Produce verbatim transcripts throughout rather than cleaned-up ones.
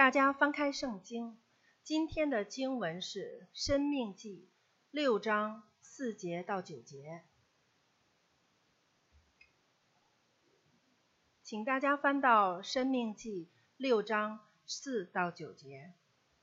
大家翻开圣经，今天的经文是《申命记》六章四节到九节，请大家翻到《申命记》六章四到九节。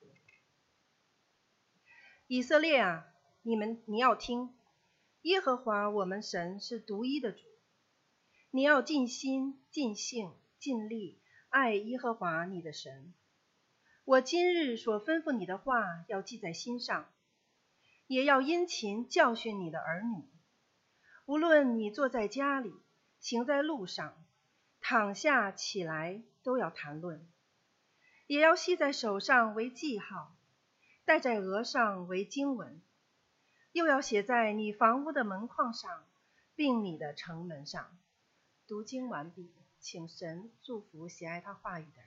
以色列啊，你们你要听，耶和华我们神是独一的主，你要尽心、尽性、尽力爱耶和华你的神。我今日所吩咐你的话要记在心上，也要殷勤教训你的儿女。无论你坐在家里，行在路上，躺下起来，都要谈论。也要系在手上为记号，戴在额上为经文，又要写在你房屋的门框上，并你的城门上。读经完毕，请神祝福喜爱他话语的人。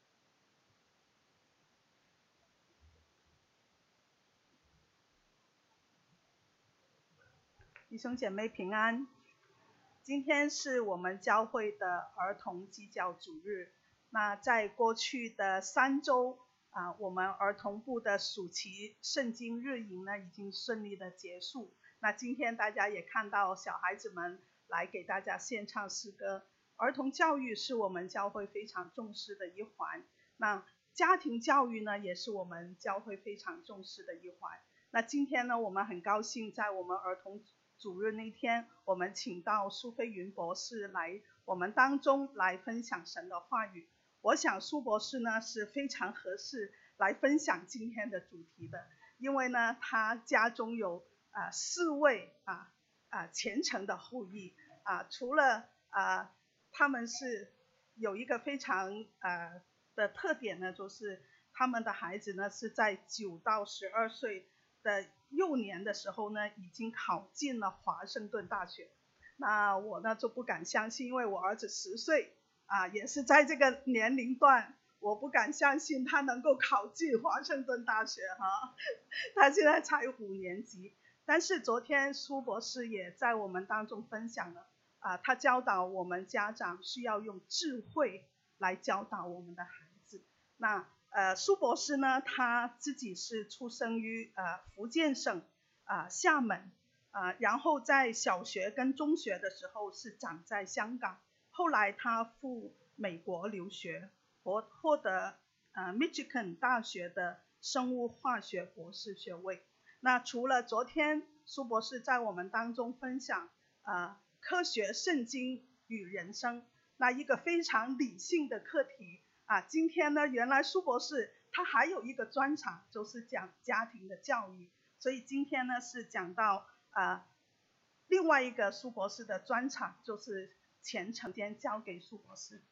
弟兄姐妹平安，今天是我们教会的儿童基教主日。那在过去的三周啊，我们儿童部的暑期圣经日营呢已经顺利的结束。那今天大家也看到小孩子们来给大家献唱诗歌。儿童教育是我们教会非常重视的一环，那家庭教育呢也是我们教会非常重视的一环。那今天呢，我们很高兴在我们儿童主日那天，我们请到苏飞云博士来我们当中来分享神的话语。我想苏博士呢是非常合适来分享今天的主题的，因为呢他家中有啊、呃、四位啊啊、呃、虔诚的后裔啊，除了啊、呃、他们是有一个非常呃的特点呢，就是他们的孩子呢是在九到十二岁的幼年的时候呢，已经考进了华盛顿大学。那我呢就不敢相信，因为我儿子十岁啊，也是在这个年龄段，我不敢相信他能够考进华盛顿大学哈。他现在才五年级，但是昨天苏博士也在我们当中分享了啊，他教导我们家长需要用智慧来教导我们的孩子。那呃，苏博士呢，他自己是出生于呃福建省啊、呃、厦门啊、呃，然后在小学跟中学的时候是长在香港，后来他赴美国留学，获获得呃 Michigan 大学的生物化学博士学位。那除了昨天苏博士在我们当中分享呃科学圣经与人生那一个非常理性的课题。啊，今天呢，原来苏博士他还有一个专场，就是讲家庭的教育，所以今天呢是讲到呃另外一个苏博士的专场，就是虔诚间交给苏博士。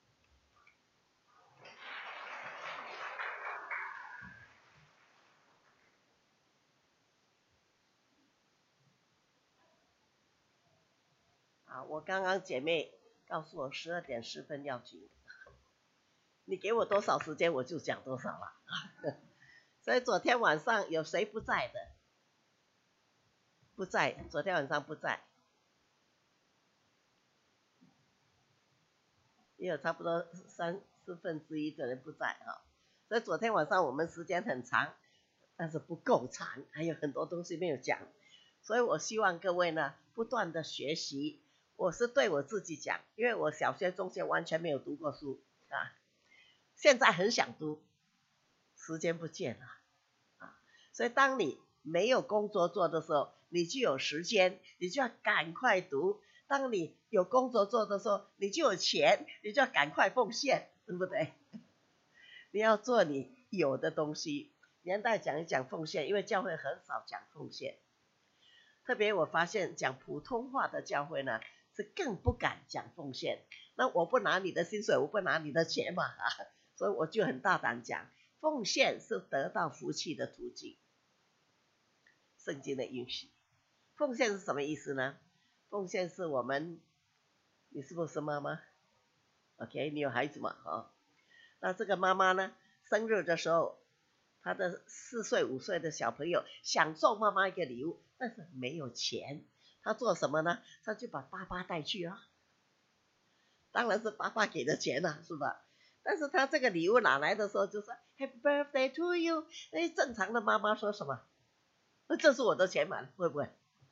啊，我刚刚姐妹告诉我十二点十分要停。你给我多少时间我就讲多少了。所以昨天晚上有谁不在的？不在，昨天晚上不在。也有差不多三四分之一的人不在哈。所以昨天晚上我们时间很长，但是不够长，还有很多东西没有讲。所以我希望各位呢不断的学习。我是对我自己讲，因为我小学中学完全没有读过书啊。现在很想读，时间不见了啊！所以当你没有工作做的时候，你就有时间，你就要赶快读；当你有工作做的时候，你就有钱，你就要赶快奉献，对不对？你要做你有的东西。年代讲一讲奉献，因为教会很少讲奉献，特别我发现讲普通话的教会呢，是更不敢讲奉献。那我不拿你的薪水，我不拿你的钱嘛啊！所以我就很大胆讲，奉献是得到福气的途径，圣经的允许。奉献是什么意思呢？奉献是我们，你是不是妈妈 ？OK， 你有孩子嘛？哦，那这个妈妈呢，生日的时候，她的四岁五岁的小朋友想送妈妈一个礼物，但是没有钱，她做什么呢？她就把爸爸带去啊，当然是爸爸给的钱啊，是吧？ 但是他这个礼物拿来的时候就说 Happy birthday to you， 哎，正常的妈妈说什么？这是我的钱嘛，会不会？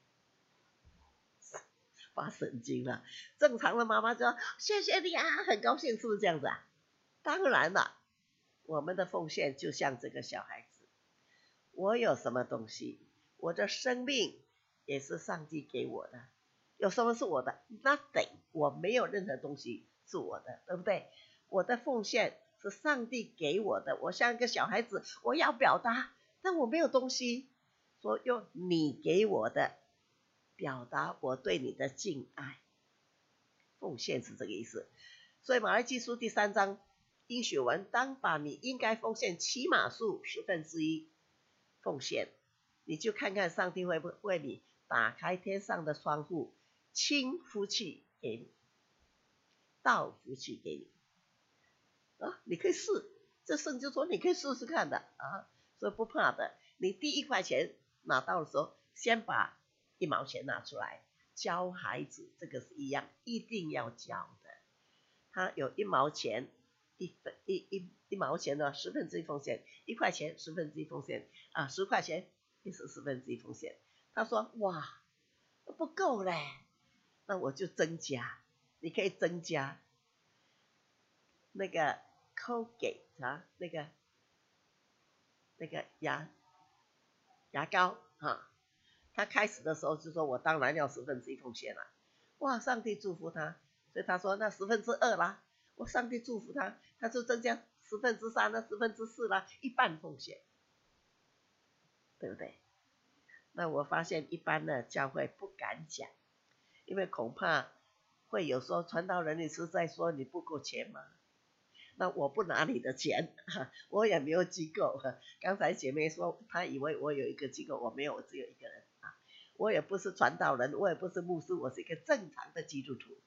发神经了。正常的妈妈就说谢谢你啊，很高兴，是不是这样子啊？当然了，我们的奉献就像这个小孩子，我有什么东西，我的生命也是上帝给我的，有什么是我的 ？Nothing， 我没有任何东西是我的，对不对？我的奉献是上帝给我的，我像一个小孩子，我要表达，但我没有东西，所以用你给我的表达我对你的敬爱。奉献是这个意思。所以马来基书第三章应许文，当把你应该奉献起码数十分之一奉献，你就看看上帝会不会为你打开天上的窗户，倾福气给你，倒福气给你啊！你可以试，这圣经说你可以试试看的啊，所以不怕的。你第一块钱拿到的时候，先把一毛钱拿出来教孩子，这个是一样，一定要教的。他有一毛钱，一分一一一毛钱的十分之一奉献，一块钱十分之一奉献啊，十块钱也是十分之一奉献。他说哇，不够嘞，那我就增加，你可以增加那个 Colgate 啊，那个那个牙牙膏啊。他开始的时候就说我当然要十分之一奉献了，哇，上帝祝福他，所以他说那十分之二啦，我上帝祝福他，他就增加十分之三啦，十分之四啦，一半奉献，对不对？那我发现一般的教会不敢讲，因为恐怕会有说传道人你是在说你不够钱吗？那我不拿你的钱，我也没有机构。刚才姐妹说她以为我有一个机构，我没有，我只有一个人。我也不是传道人，我也不是牧师，我是一个正常的基督徒。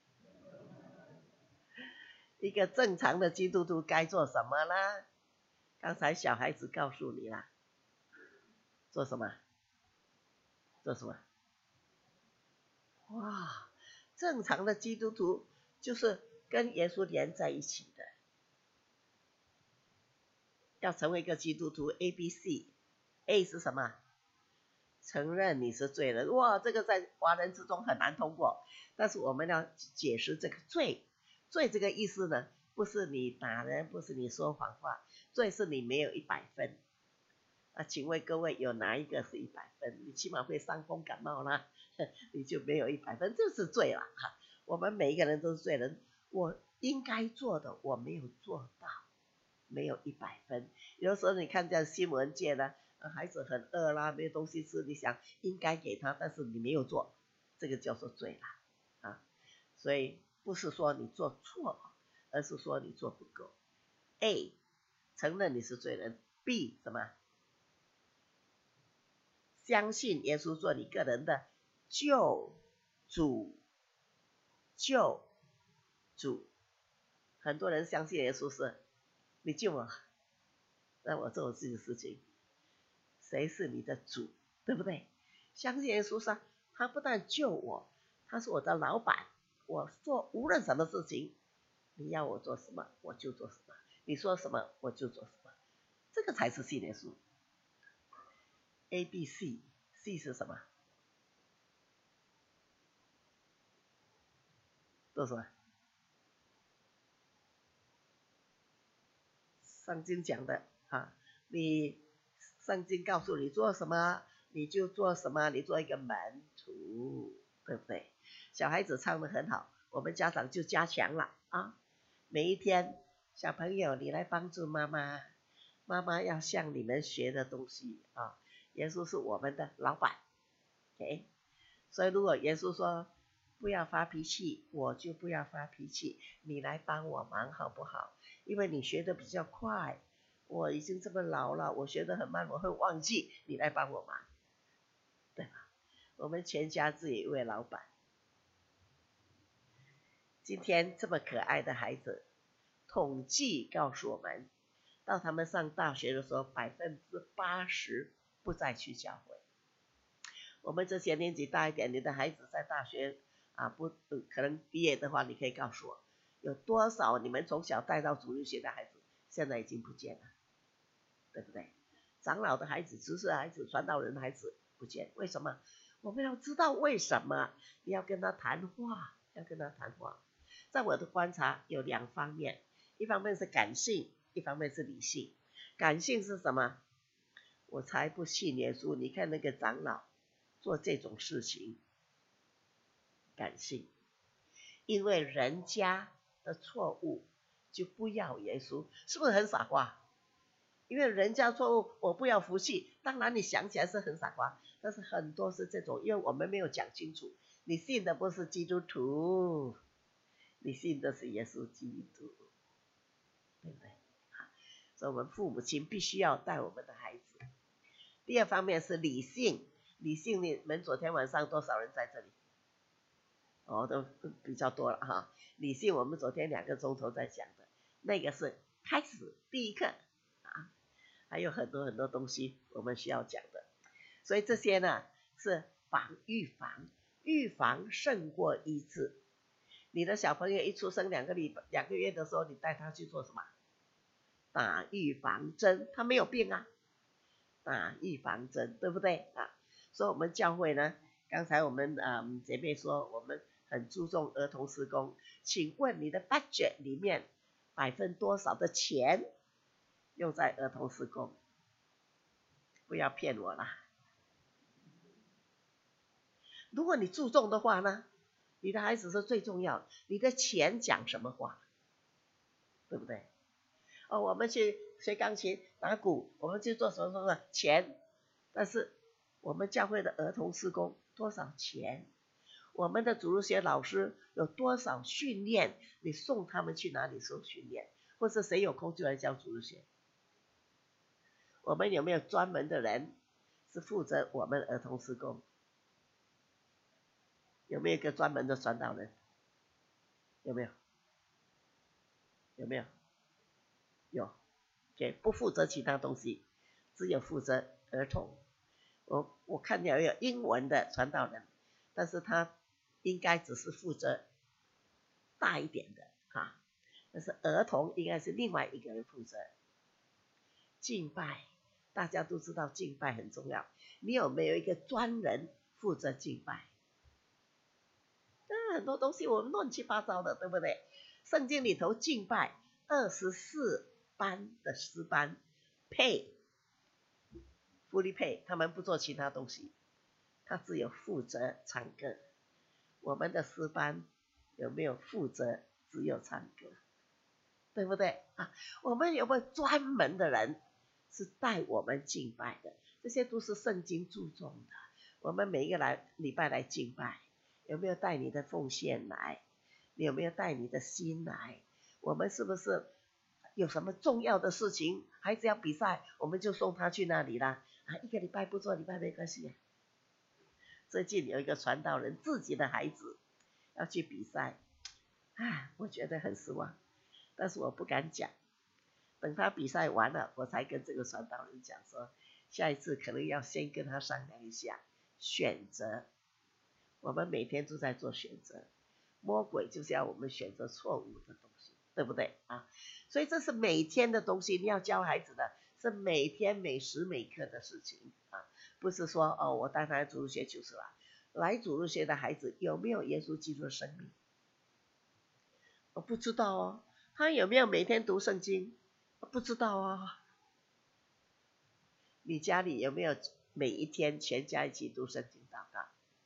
一个正常的基督徒该做什么呢？刚才小孩子告诉你了，做什么？做什么？哇，正常的基督徒就是跟耶稣连在一起的。要成为一个基督徒 A B C，A 是什么？承认你是罪人。哇，这个在华人之中很难通过，但是我们要解释这个罪。罪这个意思呢，不是你打人，不是你说谎话，罪是你没有一百分啊。请问各位有哪一个是一百分？你起码会伤风感冒啦，你就没有一百分，这是罪啦。我们每一个人都是罪人，我应该做的我没有做到，没有一百分。有时候你看这新闻界呢，孩子很饿啦，没有东西吃，你想应该给他，但是你没有做，这个叫做罪啦啊。所以不是说你做错，而是说你做不够。A 承认你是罪人， B 什么？相信耶稣做你个人的救主，救主。很多人相信耶稣是你救我，让我做我自己的事情。谁是你的主，对不对？相信耶稣是他不但救我，他是我的老板，我做无论什么事情，你要我做什么我就做什么，你说什么我就做什么，这个才是信耶稣。A B C C 是什么？做什么？圣经讲的啊，你圣经告诉你做什么你就做什么，你做一个门徒，对不对？小孩子唱得很好，我们家长就加强了啊。每一天小朋友你来帮助妈妈，妈妈要向你们学的东西啊。耶稣是我们的老板 OK， 所以如果耶稣说不要发脾气，我就不要发脾气，你来帮我忙好不好？因为你学得比较快，我已经这么老了，我学得很慢，我会忘记，你来帮我忙，对吧？我们全家只有一位老板。今天这么可爱的孩子，统计告诉我们，到他们上大学的时候，百分之八十不再去教会。我们这些年纪大一点，你的孩子在大学啊不、呃、可能毕业的话，你可以告诉我， 有多少你们从小带到主日学的孩子，现在已经不见了，对不对？长老的孩子、执事的孩子、传道人的孩子不见，为什么？我们要知道为什么，你要跟他谈话，要跟他谈话。在我的观察有两方面，一方面是感性，一方面是理性。感性是什么？我才不信耶稣，你看那个长老做这种事情，感性，因为人家的错误就不要耶稣，是不是很傻瓜？因为人家错误我不要服气，当然你想起来是很傻瓜，但是很多是这种，因为我们没有讲清楚，你信的不是基督徒，你信的是耶稣基督，对不对？所以我们父母亲必须要带我们的孩子。第二方面是理性，理性你们昨天晚上多少人在这里？哦，都比较多了哈。理性我们昨天两个钟头在讲的，那个是开始第一课啊，还有很多很多东西我们需要讲的。所以这些呢是防预防，预防胜过医治。你的小朋友一出生两个礼拜两个月的时候，你带他去做什么？打预防针，他没有病啊，打预防针，对不对啊？所以我们教会呢，刚才我们嗯姐妹说我们很注重儿童事工，请问你的 budget 里面百分多少的钱用在儿童事工？不要骗我啦！如果你注重的话呢，你的孩子是最重要的，你的钱讲什么话，对不对？哦，我们去学钢琴、打鼓，我们去做什么什么钱，但是我们教会的儿童事工多少钱？我们的主日学老师有多少训练？你送他们去哪里受训练？或是谁有空就来教主日学？我们有没有专门的人是负责我们儿童事工？有没有一个专门的传道人？有没有？有没有？有，给不负责其他东西，只有负责儿童。我我看见有英文的传道人，但是他应该只是负责大一点的哈，但是儿童应该是另外一个人负责。敬拜，大家都知道敬拜很重要，你有没有一个专人负责敬拜？很多东西我们乱七八糟的，对不对？圣经里头敬拜二十四班的诗班配福利配，他们不做其他东西，他只有负责唱歌。我们的诗班有没有负责只有唱歌？对不对啊？我们有没有专门的人是带我们敬拜的？这些都是圣经注重的。我们每一个来礼拜来敬拜，有没有带你的奉献来？你有没有带你的心来？我们是不是有什么重要的事情，孩子要比赛，我们就送他去那里啦？啊，一个礼拜不做礼拜没关系。最近有一个传道人自己的孩子要去比赛，啊，我觉得很失望，但是我不敢讲。等他比赛完了，我才跟这个传道人讲说，下一次可能要先跟他商量一下选择。我们每天都在做选择，魔鬼就是要我们选择错误的东西，对不对啊？所以这是每天的东西，你要教孩子的是每天每时每刻的事情啊，不是说哦，我带他来主日学就是了。来主日学的孩子有没有耶稣基督的生命？我不知道哦。他有没有每天读圣经？我不知道啊。你家里有没有每一天全家一起读圣经祷告？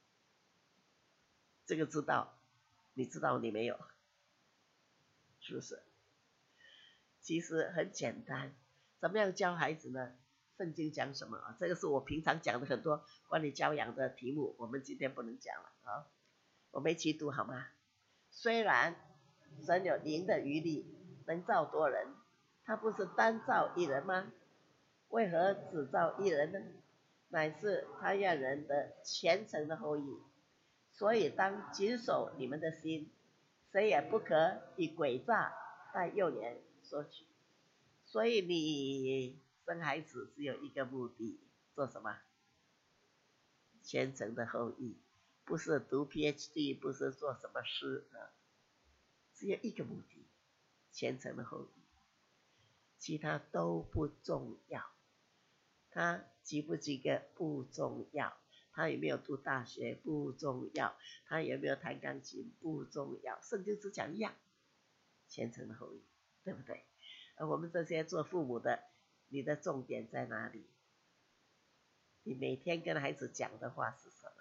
这个知道，你知道你没有，是不是？其实很简单，怎么样教孩子呢？圣经讲什么啊？这个是我平常讲的很多关于教养的题目，我们今天不能讲了啊。我们一起读好吗？虽然神有灵的余力，能造多人，他不是单造一人吗？为何只造一人呢？乃是他要人的虔诚的后裔。所以当谨守你们的心，谁也不可以诡诈带幼年索取。所以你生孩子只有一个目的，做什么？虔诚的后裔，不是读 P H D， 不是做什么诗啊， 只有一个目的，虔诚的后裔，其他都不重要。他及不及格不重要，他有没有读大学不重要，他有没有弹钢琴不重要，圣经只讲一样，虔诚的后裔，对不对？而我们这些做父母的，你的重点在哪里？你每天跟孩子讲的话是什么？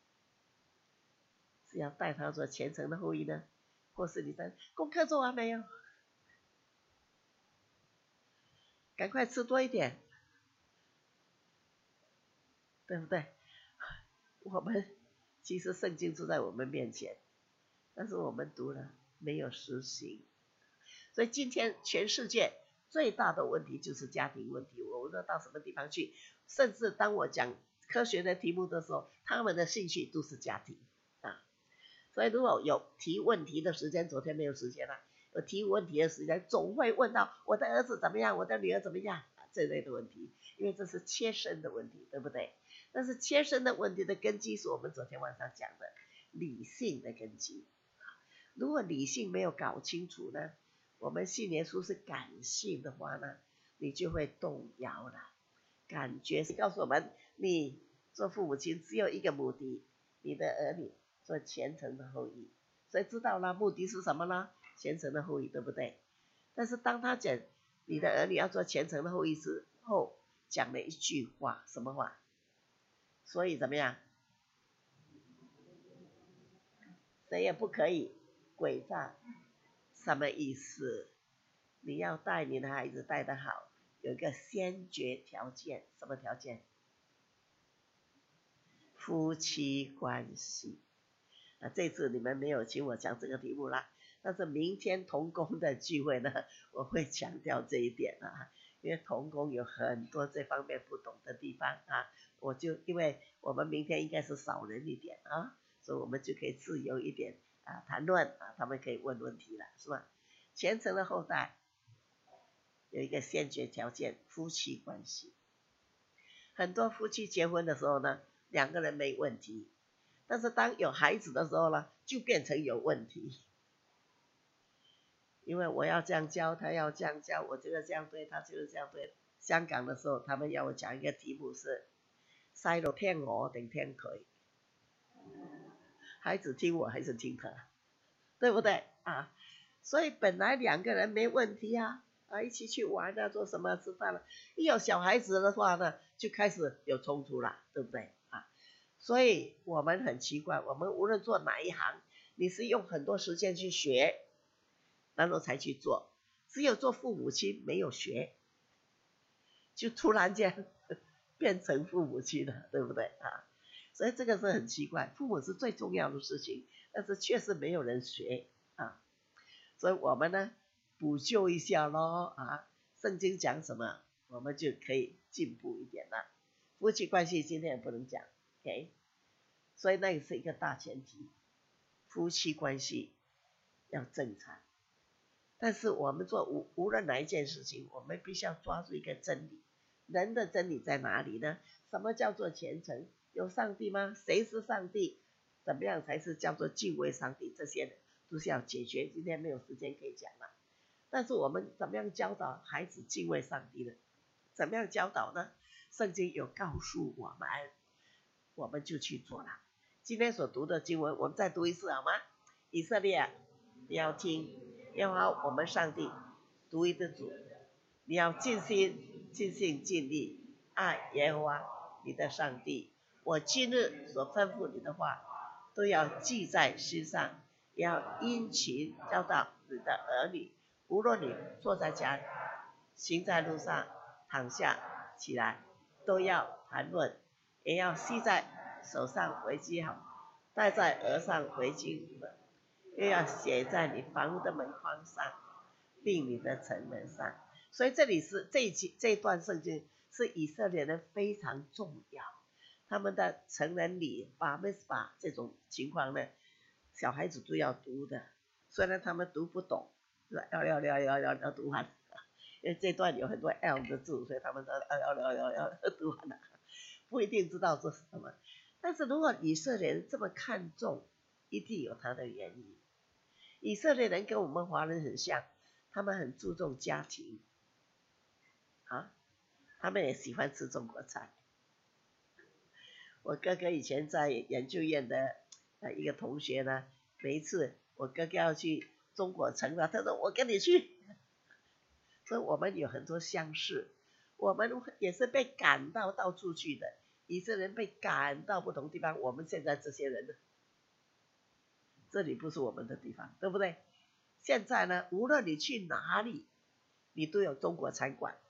是要带他做虔诚的后裔呢，或是你在功课做完没有？赶快吃多一点，对不对？我们其实圣经就在我们面前，但是我们读了没有实行。所以今天全世界最大的问题就是家庭问题，我无论到什么地方去，甚至当我讲科学的题目的时候，他们的兴趣都是家庭啊。所以如果有提问题的时间，昨天没有时间了，有提问题的时间，总会问到我的儿子怎么样，我的女儿怎么样，啊，这类的问题，因为这是切身的问题，对不对？但是切身的问题的根基是我们昨天晚上讲的理性的根基。如果理性没有搞清楚呢，我们信耶稣是感性的话呢，你就会动摇了。感觉告诉我们，你做父母亲只有一个目的，你的儿女做虔诚的后裔。所以知道了目的是什么呢？虔诚的后裔，对不对？但是当他讲你的儿女要做虔诚的后裔之后，讲了一句话，什么话？所以怎么样？谁也不可以诡诈。什么意思？你要带你的孩子带得好，有一个先决条件，什么条件？夫妻关系。啊，这次你们没有请我讲这个题目啦，但是明天同工的聚会呢，我会强调这一点啊，因为同工有很多这方面不懂的地方啊，我就因为我们明天应该是少人一点啊，所以我们就可以自由一点啊谈论啊，他们可以问问题了，是吧？虔诚的后代有一个先决条件，夫妻关系。很多夫妻结婚的时候呢，两个人没问题，但是当有孩子的时候呢，就变成有问题。因为我要这样教，他要这样教，我觉得这样对，他就是这样对。香港的时候，他们要我讲一个题目是：細路聽我定聽佢？孩子聽我還是聽他？對不對啊？所以本來兩個人沒問題啊，啊一起去玩啊，做什麼吃飯了。一有小孩子的話呢，就開始有衝突了，對不對啊？所以我們很奇怪，我們無論做哪一行，你是用很多時間去學，然後才去做。只有做父母親沒有學，就突然間變成父母親了，對不對啊？所以這個是很奇怪，父母是最重要的事情，但是確實沒有人學啊。所以我們呢補救一下咯啊，聖經講什麼，我們就可以進步一點了。夫妻關係今天也不能講 ，OK？ 所以那個是一個大前提，夫妻關係要正常。但是我們做無無論哪一件事情，我們必須要抓住一個真理。人的真理在哪裡呢？什麼叫做虔誠？有上帝嗎？誰是上帝？怎麼樣才是叫做敬畏上帝？這些都是要解決，今天沒有時間可以講了。但是我們怎麼樣教導孩子敬畏上帝呢？怎麼樣教導呢？聖經有告訴我們，我們就去做了。今天所讀的經文，我們再讀一次好嗎？以色列，你要聽，耶和華我們上帝獨一的主，你要盡心、盡性、盡力愛耶和華你的上帝。我今日所吩咐你的話，都要記在心上，也要殷勤教導你的兒女。無論你坐在家裡，行在路上，躺下起來，都要談論，也要繫在手上為記號，戴在額上為經文，又要寫在你房屋的門框上，並你的城門上。所以這裡是這一這一段聖經是以色列人非常重要，他們的成人禮、bar mitzvah這種情況呢，小孩子都要讀的，雖然他們讀不懂，要要要要要要讀完，因為這段有很多 L 的字，所以他們都要要要要要讀完了，不一定知道這是什麼。但是如果以色列人這麼看重，一定有他的原因， 以色列人跟我们华人很像，他们很注重家庭，啊，他们也喜欢吃中国菜。我哥哥以前在研究院的呃一个同学呢，每一次我哥哥要去中国城了，他说我跟你去，所以我们有很多相似，我们也是被赶到到处去的，以色列人被赶到不同地方，我们现在这些人呢，这里不是我们的地方，对不对？现在呢，无论你去哪里，你都有中国餐馆，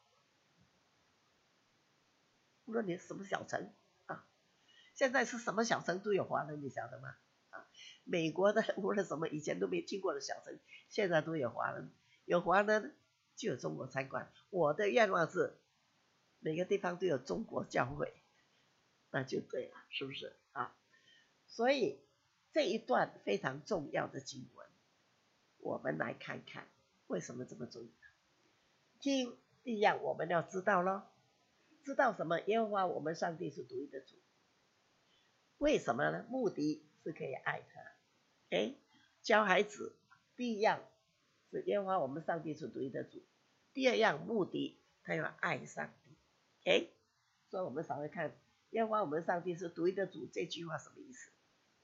无论你什么小城啊，现在是什么小城都有华人，你晓得吗？啊，美国的无论什么以前都没听过的小城，现在都有华人，有华人就有中国餐馆。我的愿望是每个地方都有中国教会，那就对了，是不是啊？所以这一段非常重要的经文，我们来看看为什么这么重要。听，第一样我们要知道咯，知道什么？耶和华我们上帝是独一的主。为什么呢？目的是可以爱他。哎，教孩子，第一样是耶和华我们上帝是独一的主。第二样目的，他要爱上帝。哎，所以我们稍微看耶和华我们上帝是独一的主这句话什么意思？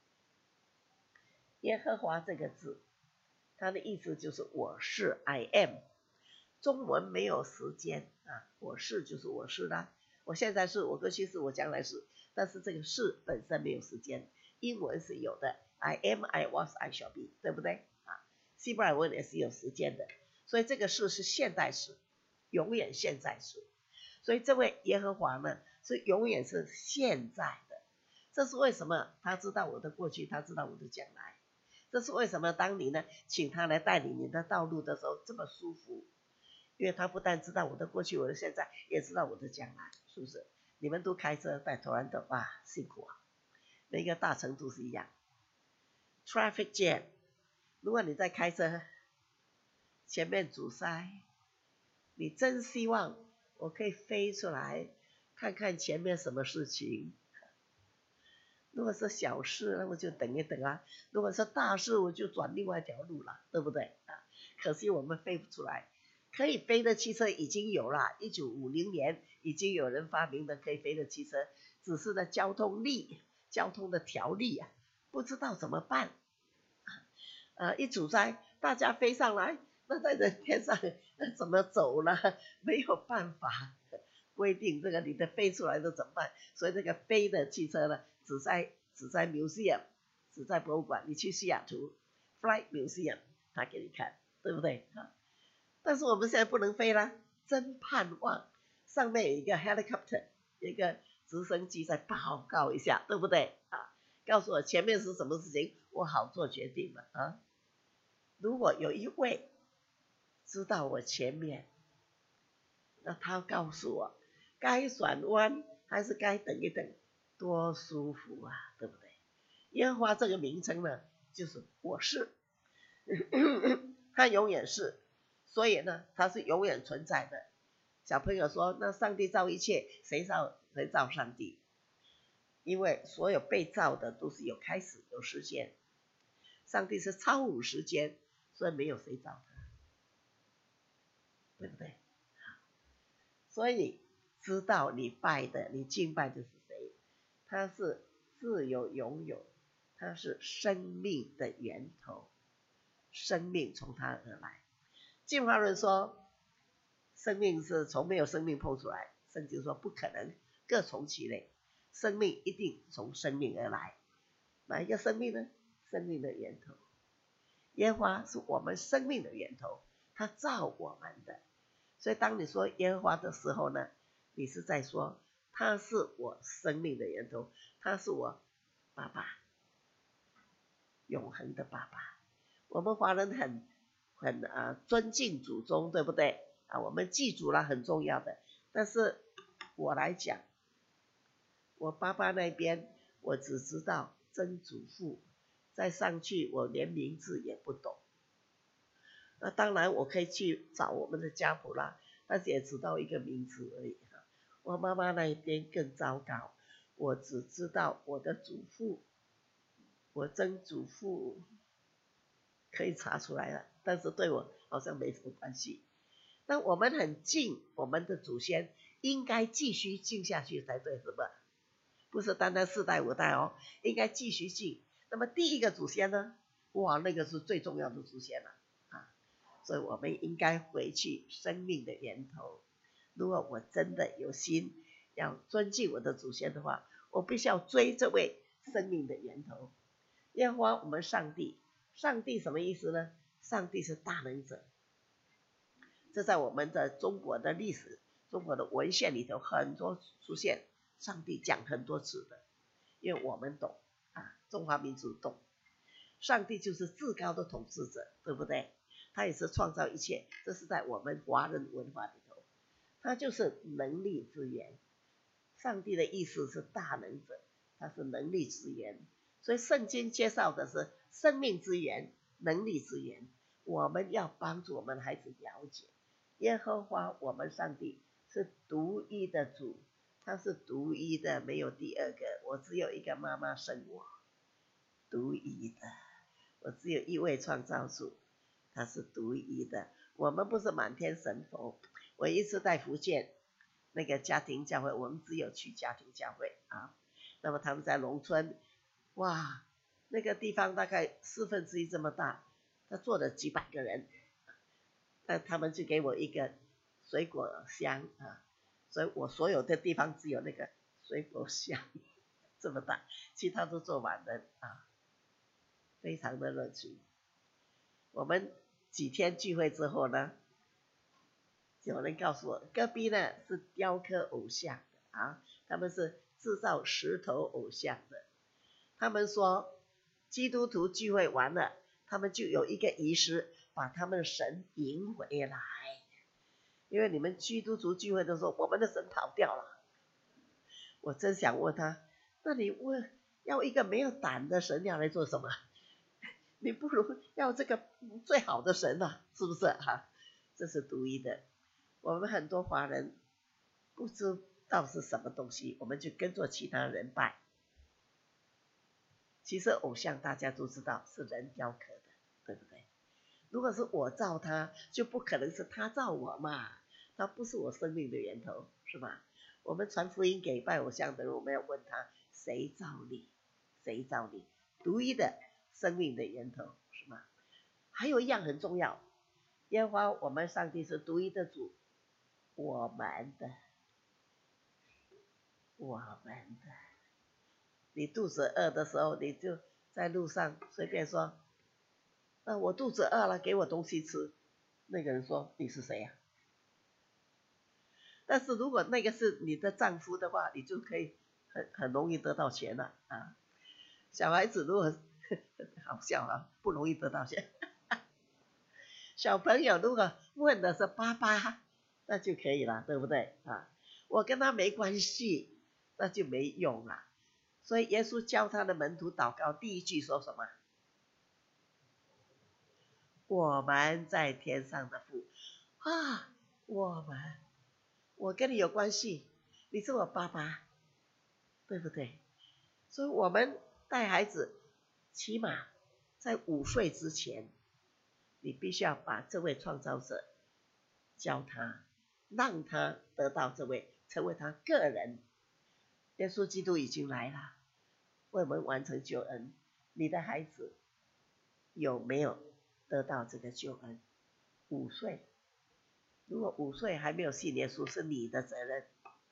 耶和华这个字，它的意思就是我是 I am。中文没有时间啊，我是就是我是啦，我现在是，我过去是，我将来是，但是这个是本身没有时间，英文是有的 ，I am, I was, I shall be， 对不对啊？希伯来文也是有时间的，所以这个是是现代式，永远现在式，所以这位耶和华呢是永远是现在的，这是为什么？他知道我的过去，他知道我的将来，这是为什么？当你呢请他来带领你的道路的时候这么舒服，因为他不但知道我的过去，我的现在，也知道我的将来，是不是？你们都开车在台湾的，哇，辛苦啊！每个大城都是一样 ，traffic jam。如果你在开车，前面阻塞，你真希望我可以飞出来，看看前面什么事情。如果是小事，那我就等一等啊；如果是大事，我就转另外一条路了，对不对啊？可惜我们飞不出来。可以飞的汽车已经有了，一九五零年已经有人发明的可以飞的汽车，只是呢交通力、交通的条例啊，不知道怎么办。呃，一阻塞，大家飞上来，那在人天上那怎么走呢？没有办法规定这个你的飞出来的怎么办？所以这个飞的汽车呢，只在只在 museum， 只在博物馆。你去西雅图 Flight Museum， 他给你看，对不对？但是我们现在不能飞啦，真盼望上面有一个 helicopter， 有一个直升机在报告一下，对不对啊？告诉我前面是什么事情，我好做决定嘛啊！如果有一位知道我前面，那他告诉我该转弯还是该等一等，多舒服啊，对不对？耶和华这个名称呢，就是我是，他永远是。所以呢，它是永远存在的。小朋友说，那上帝造一切，谁造谁造上帝？因为所有被造的都是有开始有时间，上帝是超无时间，所以没有谁造他，对不对？所以知道你拜的你敬拜的是谁，他是自由拥有，他是生命的源头，生命从他而来。进化论说生命是从没有生命碰出来，圣经说不可能，各从其类，生命一定从生命而来。哪一个生命呢？生命的源头，耶和华是我们生命的源头，他造我们的。所以当你说耶和华的时候呢，你是在说他是我生命的源头，他是我爸爸，永恒的爸爸。我们华人很很啊尊敬祖宗，对不对啊？我们祭祖了很重要的，但是我来讲，我爸爸那边我只知道曾祖父，再上去我连名字也不懂。那当然我可以去找我们的家谱啦，但是也知道一个名字而已。我妈妈那边更糟糕，我只知道我的祖父，我曾祖父可以查出来了，但是对我好像没什么关系。那我们很敬我们的祖先，应该继续敬下去才对，是吧？不是单单四代五代哦，应该继续敬。那么第一个祖先呢？哇，那个是最重要的祖先了啊！所以我们应该回去生命的源头。如果我真的有心要尊敬我的祖先的话，我必须要追这位生命的源头。耶和华我们上帝，上帝什么意思呢？上帝是大能者。这在我们的中国的历史、中国的文献里头很多出现，上帝讲很多次的，因为我们懂啊，中华民族懂。上帝就是至高的统治者，对不对？他也是创造一切，这是在我们华人文化里头，他就是能力之源。上帝的意思是大能者，他是能力之源，所以圣经介绍的是生命之源、能力之源。我们要帮助我们的孩子了解，耶和华我们上帝是独一的主，他是独一的，没有第二个。我只有一个妈妈生我，独一的。我只有一位创造主，他是独一的。我们不是满天神佛。我一次在福建那个家庭教会，我们只有去家庭教会啊。那么他们在农村，哇，那个地方大概四分之一这么大，他坐了几百个人，那他们就给我一个水果箱啊，所以我所有的地方只有那个水果箱这么大，其他都坐满了啊。非常的热情。我们几天聚会之后呢，有人告诉我，隔壁呢是雕刻偶像的啊，他们是制造石头偶像的。他们说，基督徒聚会完了，他们就有一个仪式，把他们的神迎回来。因为你们基督徒聚会的时候，我们的神跑掉了。我真想问他，那你问要一个没有胆的神要来做什么？你不如要这个最好的神啊，是不是哈？这是独一的。我们很多华人不知道是什么东西，我们就跟着其他人拜。其实偶像大家都知道是人雕刻的，对不对？如果是我造他，就不可能是他造我嘛，他不是我生命的源头，是吧？我们传福音给拜偶像的人，我们要问他，谁造你？谁造你？独一的生命的源头，是吗？还有一样很重要，耶和华我们上帝是独一的主，我们的，我们的。你肚子饿的时候，你就在路上随便说，呃，我肚子饿了，给我东西吃。那个人说，你是谁呀？但是如果那个是你的丈夫的话，你就可以很很容易得到钱了啊。小孩子如果好笑啊，不容易得到钱。小朋友如果问的是爸爸，那就可以了，对不对啊？我跟他没关系，那就没用了。所以耶稣教他的门徒祷告，第一句说什么？我们在天上的父啊，我们，我跟你有关系，你是我爸爸，对不对？所以我们带孩子，起码在五岁之前，你必须要把这位创造者教他，让他得到这位，成为他个人。耶稣基督已经来了，为我们完成救恩。你的孩子有没有得到这个救恩？五岁，如果五岁还没有信耶稣，是你的责任。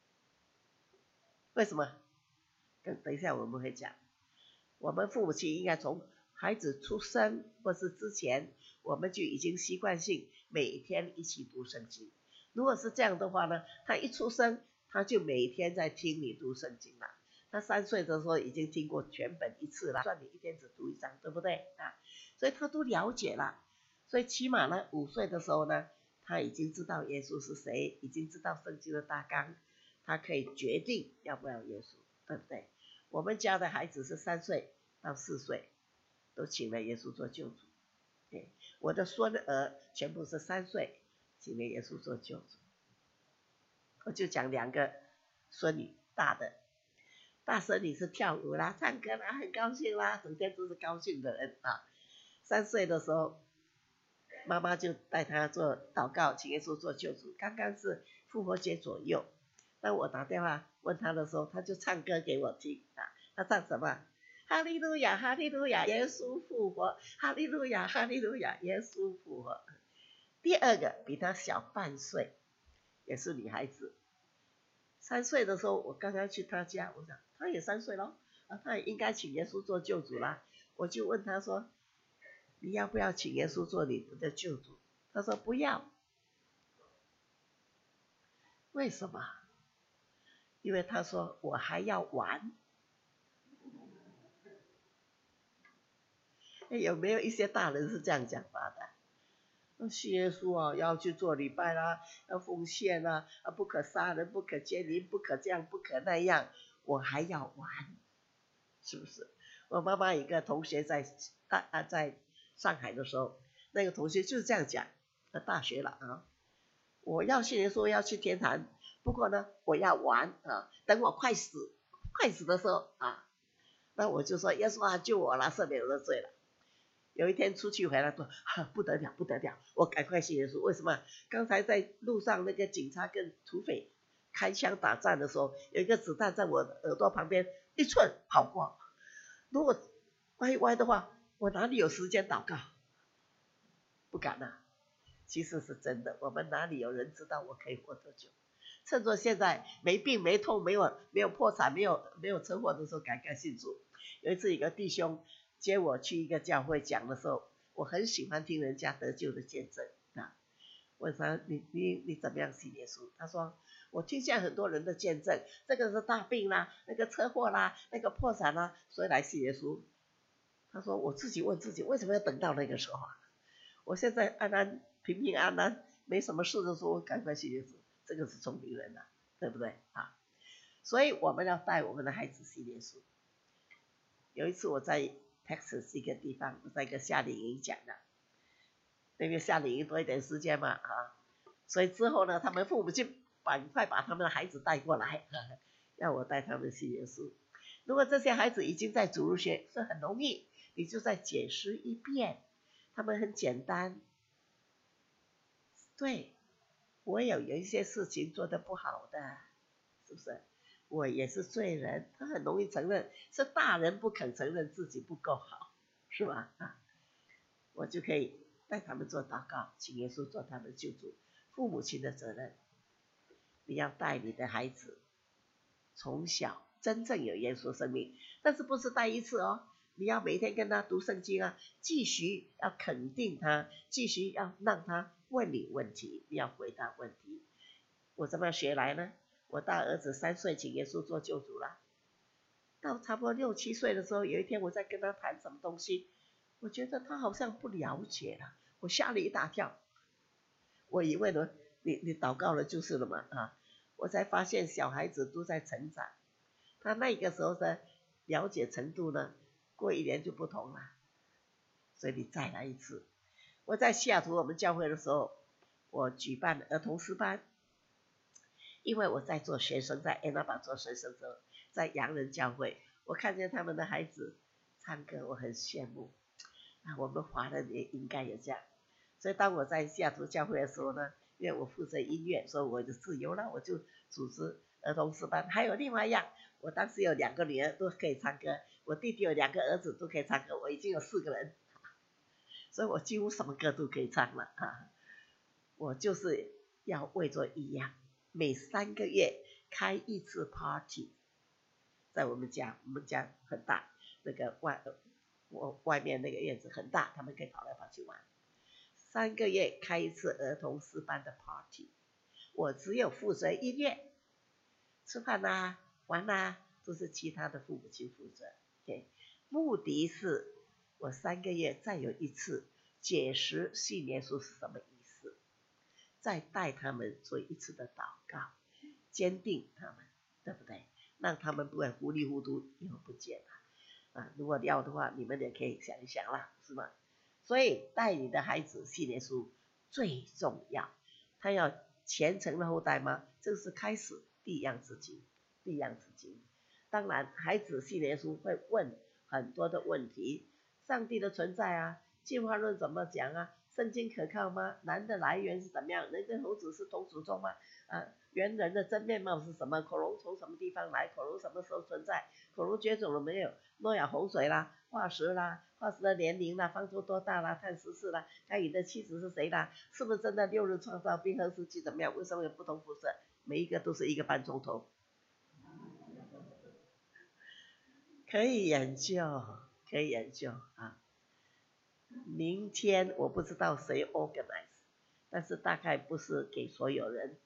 为什么？等等一下我们会讲，我们父母亲应该从孩子出生或是之前，我们就已经习惯性每天一起读圣经。如果是这样的话呢，他一出生他就每天在听你读圣经了。他三岁的时候已经听过全本一次了，算你一天只读一章，对不对啊？所以他都了解了。所以起码呢，五岁的时候呢，他已经知道耶稣是谁，已经知道圣经的大纲，他可以决定要不要耶稣，对不对？我们家的孩子是三岁到四岁，都请了耶稣做救主。对，我的孙儿全部是三岁，请了耶稣做救主。我就讲两个孙女，大的，大孙女是跳舞啦、唱歌啦，很高兴啦，整天都是高兴的人啊。 三岁的时候，妈妈就带他做祷告，请耶稣做救主。刚刚是复活节左右，当我打电话问他的时候，他就唱歌给我听啊。他唱什么？哈利路亚，哈利路亚，耶稣复活！哈利路亚，哈利路亚，耶稣复活。第二个比他小半岁，也是女孩子。三岁的时候，我刚刚去他家，我想他也三岁咯，啊，他也应该请耶稣做救主啦。我就问他说：“你要不要请耶稣做你的救主？”他说：“不要。”为什么？因为他说我还要玩。有没有一些大人是这样讲法的？信耶稣啊，要去做礼拜啦，要奉献啦，啊，不可杀人，不可奸淫，不可这样，不可那样，我还要玩，是不是？我妈妈一个同学在大啊在上海的时候，那个同学就是这样讲，大学了啊，我要信耶稣，要去天堂，不过呢，我要玩啊，等我快死，快死的时候啊，那我就说耶稣啊，救我了，赦免我的罪了。有一天出去回来说、啊、不得了不得了，我赶快信耶稣。为什么？刚才在路上那个警察跟土匪开枪打仗的时候，有一个子弹在我耳朵旁边一寸跑过，如果歪一歪的话，我哪里有时间祷告？不敢啊。其实是真的，我们哪里有人知道我可以活多久？趁着现在没病没痛，没有没有破产，没有没有车祸的时候，赶快信主。有一次一个弟兄接我去一个教会讲的时候，我很喜欢听人家得救的见证啊。问他你你你怎么样信耶稣？他说我听见很多人的见证，这个是大病啦，那个车祸啦，那个破产啦，所以来信耶稣。他说我自己问自己，为什么要等到那个时候啊？我现在安安平平安安没什么事的时候，我赶快信耶稣，这个是聪明人啊，对不对啊？所以我们要带我们的孩子信耶稣。有一次我在 Texas 一个地方，我在一个夏令营讲的，那个夏令营多一点时间嘛啊，所以之后呢，他们父母就赶快把他们的孩子带过来，要我带他们信耶稣。如果这些孩子已经在主日学，是很容易，你就再解释一遍，他们很简单。对，我有有一些事情做得不好的，是不是？我也是罪人，他很容易承认，是大人不肯承认自己不够好，是吧？啊，我就可以带他们做祷告，请耶稣做他们救主。父母亲的责任，你要带你的孩子从小真正有耶稣生命，但是不是带一次哦，你要每天跟他读圣经啊，继续要肯定他，继续要让他问你问题，你要回答问题。我怎么学来呢？我大儿子三岁请耶稣做救主了，到差不多六七岁的时候，有一天我在跟他谈什么东西，我觉得他好像不了解了，我吓了一大跳。我以为呢，你你祷告了就是了嘛啊，我才发现小孩子都在成长，他那个时候的了解程度呢，过一年就不同了。所以你再来一次。我在西雅图我们教会的时候，我举办儿童诗班。因为我在做学生，在安娜堡做学生的时候，在洋人教会，我看见他们的孩子唱歌，我很羡慕。啊，我们华人也应该有这样。所以当我在西雅图教会的时候呢，因为我负责音乐，所以我就自由了，我就组织儿童诗班。还有另外一样，我当时有两个女儿都可以唱歌，我弟弟有两个儿子都可以唱歌，我已经有四个人，所以我几乎什么歌都可以唱了啊。我就是要为着一样。每三个月开一次 party， 在我们家，我们家很大，那个外我外面那个院子很大，他们可以跑来跑去玩。三个月开一次儿童诗班的 party， 我只有负责音乐，吃饭啦、玩啦，都是其他的父母亲负责。Okay， 目的是我三个月再有一次解释信耶稣是什么意思。再带他们做一次的祷告，坚定他们，对不对？让他们不会糊里糊涂以后不见了啊！如果要的话，你们也可以想一想啦，是吗？所以带你的孩子信耶稣最重要，他要虔诚的后代吗？这是开始第一样事情，第一样事情。当然，孩子信耶稣会问很多的问题，上帝的存在啊， 进化论怎么讲啊？圣经可靠吗？男的来源是怎么样？人跟猴子是同属种吗？啊，猿人的真面貌是什么？恐龙从什么地方来？恐龙什么时候存在？恐龙绝种了没有？诺亚洪水啦，化石啦，化石的年龄啦，方舟多大啦，碳十四啦，该隐的妻子是谁啦？是不是真的六日创造？冰河时期怎么样？为什么有不同肤色？每一个都是一个半钟头，可以研究，可以研究啊。明天我不知道谁 organize， 但是大概不是给所有人，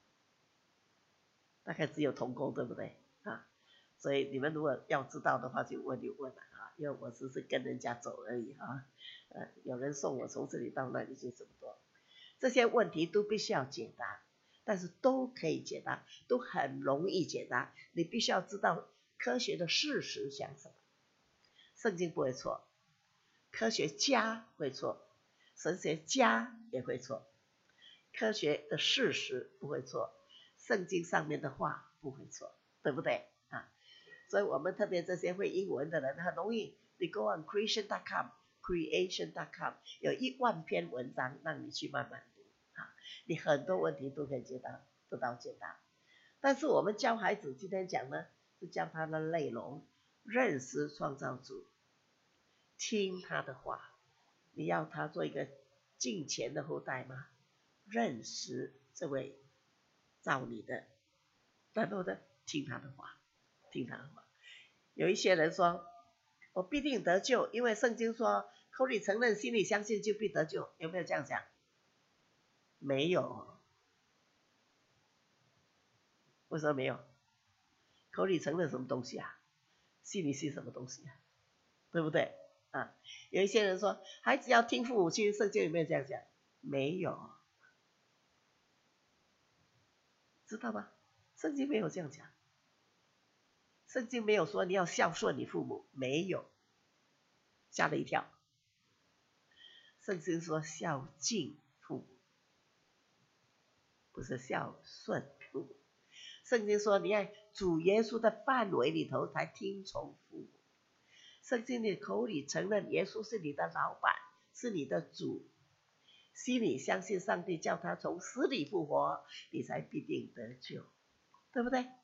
大概只有同工，对不对啊？所以你们如果要知道的话，就问就问了啊，因为我只是跟人家走而已啊。呃，有人送我从这里到那里就这么多，这些问题都必须要解答，但是都可以解答，都很容易解答。你必须要知道科学的事实讲什么，圣经不会错。科学家会错，神学家也会错，科学的事实不会错，圣经上面的话不会错，对不对啊？所以我们特别这些会英文的人很容易，你 go on creation dot com creation dot com 有一万篇文章让你去慢慢读啊，你很多问题都可以解答得到解答。但是我们教孩子今天讲呢，是教他的内容，认识创造主，听他的话。你要他做一个敬虔的后代吗？认识这位造你的，然后呢，听他的话，听他的话。有一些人说，我必定得救，因为圣经说，口里承认，心里相信就必得救。有没有这样讲？没有。为什么没有？口里承认什么东西啊？心里信什么东西啊？对不对？啊，有一些人说孩子要听父母亲，圣经有没有这样讲？没有，知道吗？圣经没有这样讲，圣经没有说你要孝顺你父母，没有，吓了一跳。圣经说孝敬父母，不是孝顺父母。圣经说你在主耶稣的范围里头才听从父母。圣经的口里承认耶稣是你的老板，是你的主，心里相信上帝叫他从死里复活，你才必定得救，对不对？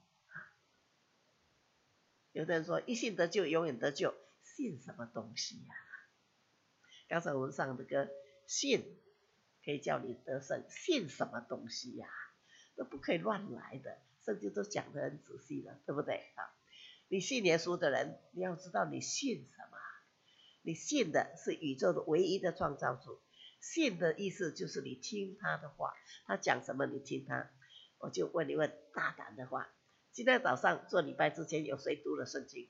有的人说一信得救永远得救，信什么东西呀、啊？刚才我们上的歌，信可以叫你得胜，信什么东西呀、啊？都不可以乱来的，圣经都讲得很仔细的，对不对啊？你信耶稣的人，你要知道你信什么。你信的是宇宙的唯一的创造主，信的意思就是你听他的话，他讲什么你听他。我就问你问大胆的话，今天早上做礼拜之前有谁读了圣经？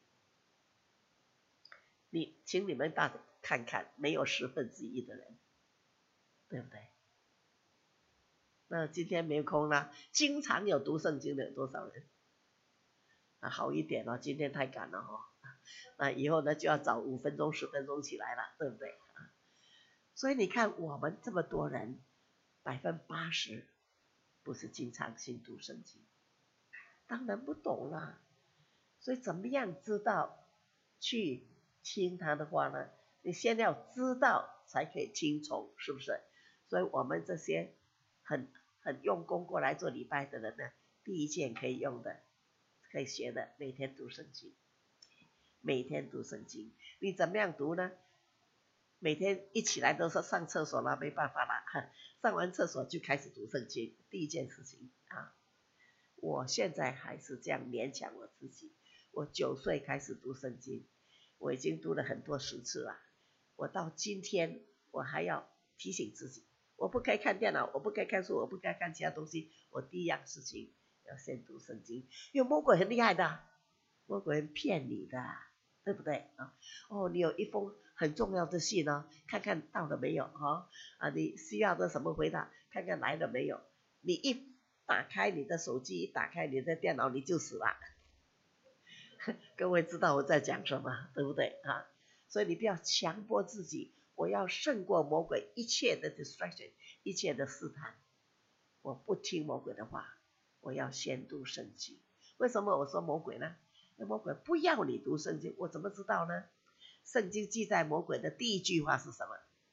你请你们大胆看看，没有十分之一的人，对不对？那今天没有空啦，经常有读圣经的有多少人？啊，好一点了、哦，今天太赶了哦。那以后呢就要早五分钟十分钟起来了，对不对？所以你看我们这么多人，百分之八十不是经常性读圣经，当然不懂啦。所以怎么样知道去听他的话呢？你先要知道才可以听从，是不是？所以我们这些很很用功过来做礼拜的人呢，第一件可以用的可以学的，每天读圣经，每天读圣经。你怎么样读呢？每天一起来都是上厕所了，没办法了，上完厕所就开始读圣经，第一件事情啊。我现在还是这样勉强我自己。我九岁开始读圣经，我已经读了很多十次了。我到今天我还要提醒自己，我不该看电脑，我不该看书，我不该看其他东西。我第一样事情要先读圣经，因为魔鬼很厉害的，魔鬼很骗你的，对不对啊？哦，你有一封很重要的信呢、哦，看看到了没有哈、哦？啊，你需要的什么回答，看看来了没有？你一打开你的手机，一打开你的电脑，你就死了。各位知道我在讲什么，对不对啊？所以你不要强迫自己，我要胜过魔鬼一切的 distraction， 一切的试探。我不听魔鬼的话，我要先读圣经。为什么我说魔鬼呢？那魔鬼不要你读圣经，我怎么知道呢？圣经记载魔鬼的第一句话是什么？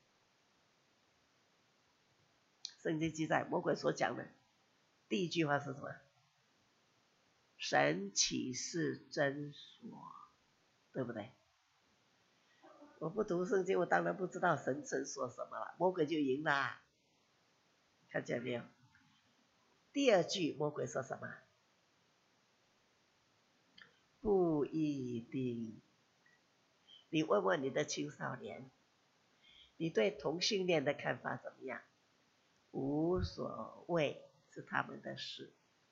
圣经记载魔鬼所讲的第一句话是什么？神岂是真说，对不对？我不读圣经，我当然不知道神真说什么了，魔鬼就赢了，看见没有？第二句魔鬼说什么？不一定。你问问你的青少年，你对同性恋的看法怎么样？无所谓，是他们的事。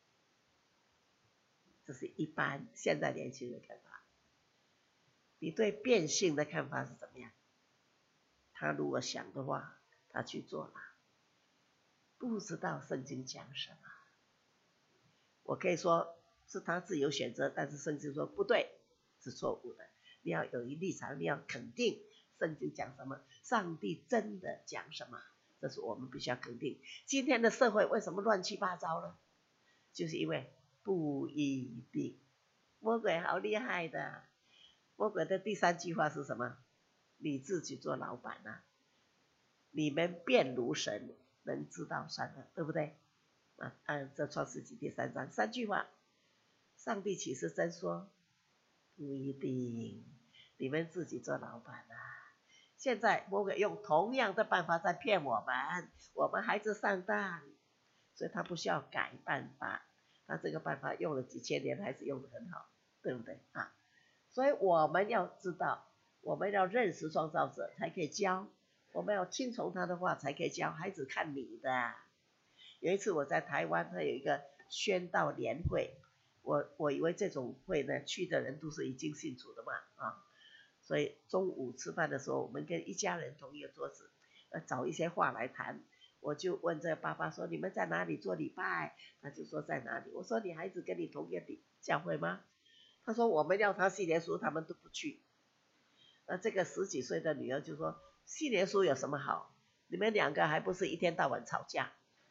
这是一般现在年轻人的看法。你对变性的看法是怎么样？他如果想的话，他去做了，不知道圣经讲什么。我可以说是他自由选择，但是圣经说不对，是错误的。你要有一立场，你要肯定圣经讲什么，上帝真的讲什么，这是我们必须要肯定。今天的社会为什么乱七八糟呢？就是因为不一定。魔鬼好厉害的，魔鬼的第三句话是什么？你自己做老板啊，你们便如神，能知道善恶，对不对？啊，按这创世纪第三章三句话，上帝岂是真说？不一定，你们自己做老板啊。现在魔鬼用同样的办法在骗我们，我们孩子上当，所以他不需要改办法，他这个办法用了几千年还是用得很好，对不对啊？所以我们要知道，我们要认识创造者才可以教，我们要听从他的话才可以教，孩子看你的。有一次我在台湾，他有一个宣道年会，我我以为这种会呢，去的人都是已经信主的嘛啊，所以中午吃饭的时候，我们跟一家人同一个桌子，呃，找一些话来谈。我就问这个爸爸说：“你们在哪里做礼拜？”他就说在哪里。我说：“你孩子跟你同一个教会吗？”他说：“我们要他信耶稣，他们都不去。”那这个十几岁的女儿就说：“信耶稣有什么好？你们两个还不是一天到晚吵架，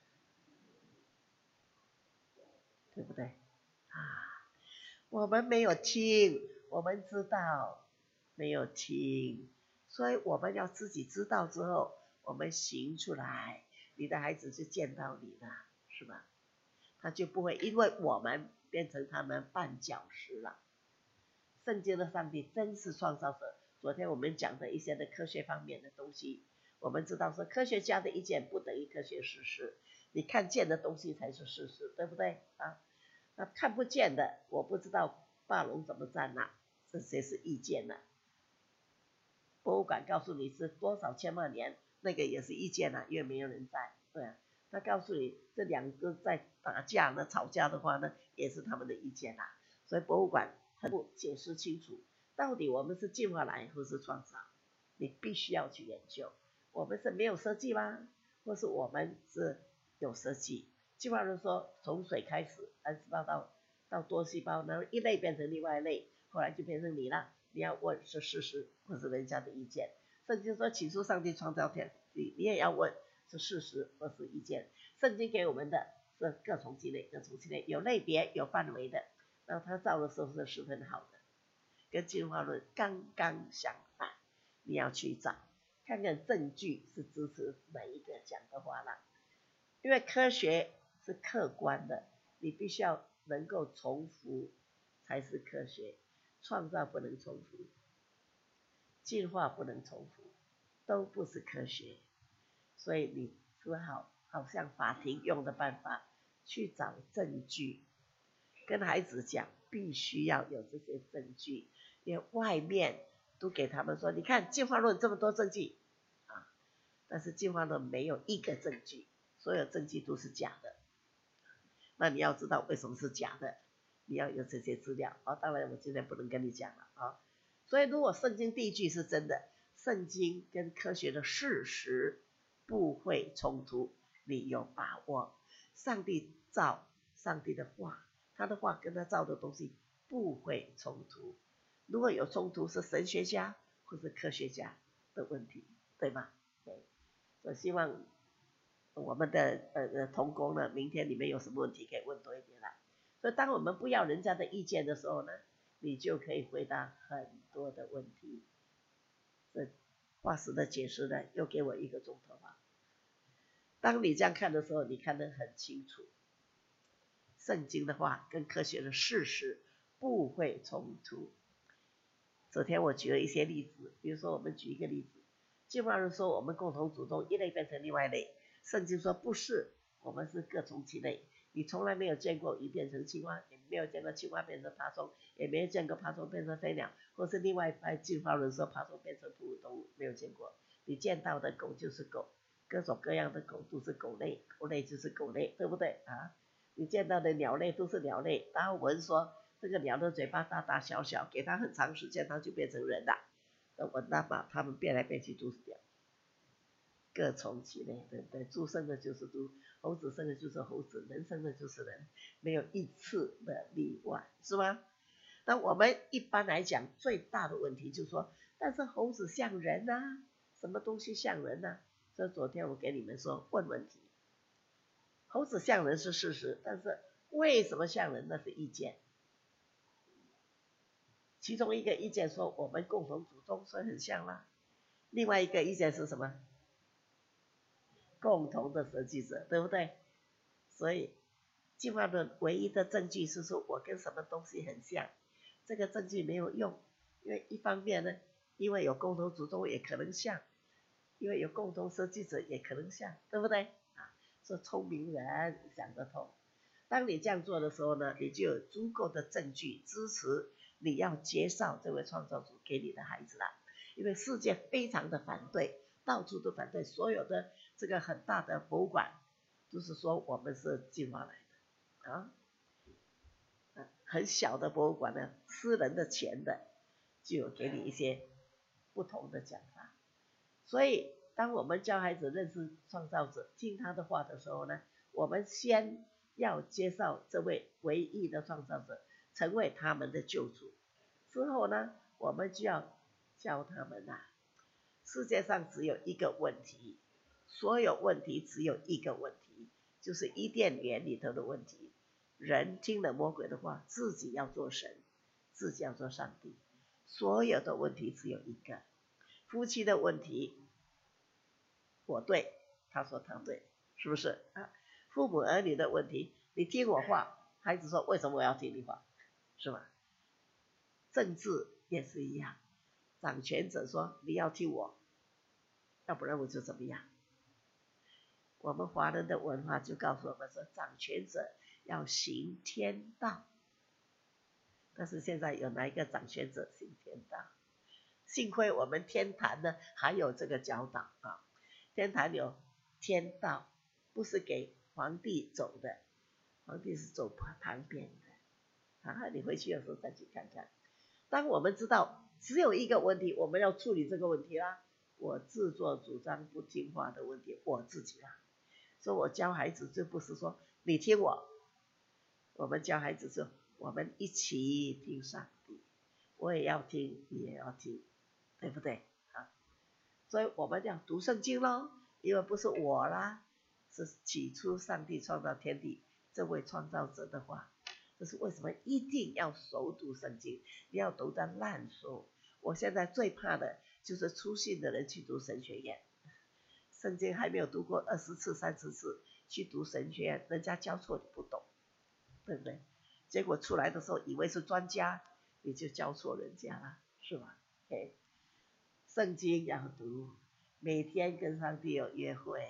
对不对？”啊，我们没有听，我们知道没有听，所以我们要自己知道之后，我们行出来，你的孩子就见到你了，是吧？他就不会因为我们变成他们绊脚石了。圣经的上帝真是创造者。昨天我们讲的一些的科学方面的东西，我们知道说科学家的意见不等于科学事实，你看见的东西才是事实，对不对啊？那看不见的，我不知道霸龙怎么站呐，这些是意见呐。博物馆告诉你是多少千万年，那个也是意见呐，因为没有人在，对啊。他告诉你这两个在打架呢、吵架的话呢，也是他们的意见呐。所以博物馆很不解释清楚，到底我们是进化来或是创造，你必须要去研究。我们是没有设计吗？或是我们是有设计？进化论说从水开始，单细胞到到多细胞，然后一类变成另外一类，后来就变成你了。你要问是事实或是人家的意见。圣经说起初上帝创造天地，你也要问是事实或是意见。圣经给我们的是各从其类，各从其类，有类别有范围的。然后他造的时候是十分好的，跟进化论刚刚相反。你要去找看看证据是支持哪一个讲的话啦，因为科学是客观的，你必须要能够重复才是科学。创造不能重复，进化不能重复，都不是科学。所以你只好好像法庭用的办法去找证据，跟孩子讲必须要有这些证据，因为外面都给他们说你看进化论这么多证据啊，但是进化论没有一个证据，所有证据都是假的。那你要知道为什么是假的，你要有这些资料啊。当然我今天不能跟你讲了啊。所以如果圣经第一句是真的，圣经跟科学的事实不会冲突，你有把握。上帝造上帝的话，他的话跟他造的东西不会冲突。如果有冲突，是神学家或是科学家的问题，对吗？对，我希望我们的呃同工呢，明天你们有什么问题可以问多一点啦。所以当我们不要人家的意见的时候呢，你就可以回答很多的问题。这化石的解释呢，又给我一个钟头吧。 当你这样看的时候，你看得很清楚，圣经的话跟科学的事实不会冲突。昨天我举了一些例子，比如说我们举一个例子，进化论说我们共同主动一类变成另外一类，圣经说不是，我们是各从其类。你从来没有见过鱼变成青蛙，也没有见过青蛙变成爬虫，也没有见过爬虫变成飞鸟，或是另外一派进化论说爬虫变成哺乳动物，没有见过。你见到的狗就是狗，各种各样的狗都是狗类，狗类就是狗类，对不对啊？你见到的鸟类都是鸟类。达尔文说这个鸟的嘴巴大大小小，给它很长时间它就变成人了，那我那把它们变来变去都是鸟，各从其类，对不对？猪生的就是猪，猴子生的就是猴子，人生的就是人，没有一次的例外，是吗？那我们一般来讲最大的问题就是说，但是猴子像人啊，什么东西像人啊？所以昨天我给你们说问问题，猴子像人是事实，但是为什么像人那是意见。其中一个意见说我们共同主动，所以很像啦。另外一个意见是什么？共同的设计者，对不对？所以进化论唯一的证据是说我跟什么东西很像，这个证据没有用，因为一方面呢，因为有共同主动也可能像，因为有共同设计者也可能像，对不对啊？说聪明人想得通。当你这样做的时候呢，你就有足够的证据支持你要介绍这位创造主给你的孩子了。因为世界非常的反对，到处都反对，所有的这个很大的博物馆都是说我们是进化来的啊，很小的博物馆呢，私人的钱的就有给你一些不同的讲法。所以当我们教孩子认识创造者，听他的话的时候呢，我们先要介绍这位唯一的创造者，成为他们的救主。之后呢，我们就要教他们啊，世界上只有一个问题，所有问题只有一个问题，就是伊甸园里头的问题。人听了魔鬼的话，自己要做神，自己要做上帝。所有的问题只有一个，夫妻的问题，我对，他说他对，是不是啊？父母儿女的问题，你听我话，孩子说为什么我要听你话，是吧？政治也是一样，掌权者说你要听我，要不然我就怎么样。我们华人的文化就告诉我们说，掌权者要行天道。但是现在有哪一个掌权者行天道？幸亏我们天坛呢还有这个教导啊，天坛有天道，不是给皇帝走的，皇帝是走旁边的啊。你回去的时候再去看看。当我们知道只有一个问题，我们要处理这个问题啦。我自作主张不听话的问题，我自己啦。所以我教孩子就不是说你听我，我们教孩子说我们一起听上帝，我也要听，你也要听，对不对啊？所以我们要读圣经咯，因为不是我啦，是起初上帝创造天地这位创造者的话。这是为什么一定要熟读圣经，你要读得烂熟。我现在最怕的就是初信的人去读神学院，圣经还没有读过二十次三十次，去读神学院，人家教错你不懂，对不对？结果出来的时候以为是专家，你就教错人家了，是吧？ okay. 圣经要读，每天跟上帝有约会，